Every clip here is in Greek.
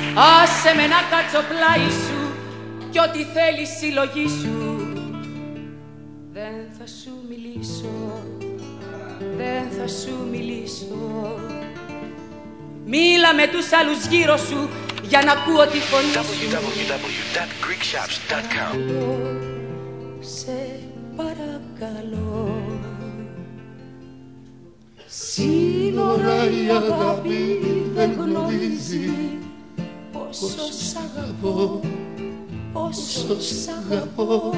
Άσε με να κάτσω πλάι σου κι ό,τι θέλει συλλογή σου. Δεν θα σου μιλήσω, δεν θα σου μιλήσω. Μίλα με τους άλλους γύρω σου για να ακούω τη φωνή σου. www.greekshops.com. Σε παρακαλώ. Σύνορα η αγάπη δεν γνωρίζει πόσο σ' αγαπώ, πόσο σ' αγαπώ.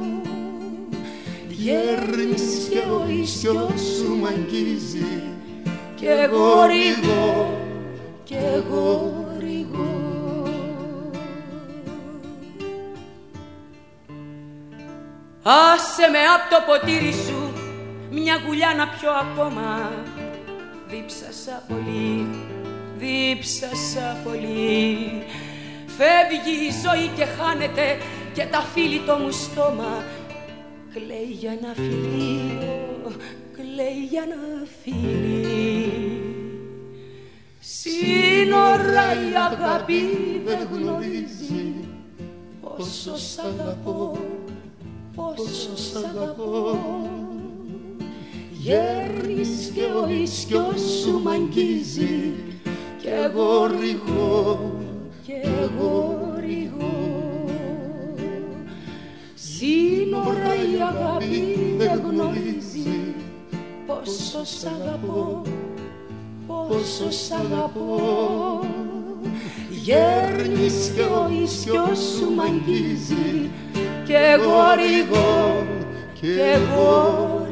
Γέρνεις και ο ίσιος σου μ' αγγίζει κι εγώ ρηγώ, κι εγώ ρηγώ. Άσε με απ' το ποτήρι σου μια γουλιά να πιω ακόμα. Δίψασα πολύ, δίψασα πολύ. Φεύγει η ζωή και χάνεται και τα φίλιτο μου στόμα κλαίει για ένα φιλί, κλαίει για ένα φιλί. Σύνορα η αγάπη δεν γνωρίζει πόσο σ' αγαπώ, πόσο σ' αγαπώ. Γέρνεις και ο ίσιος σου μ' αγγίζει κι εγώ ρηγώ, κι εγώ ρηγώ. Σύνορα η αγάπη δεν γνωρίζει πόσο σ' αγαπώ, πόσο σ' αγαπώ. Γέρνεις και ο ίσιος σου μ' αγγίζει κι εγώ ρηγώ, κι εγώ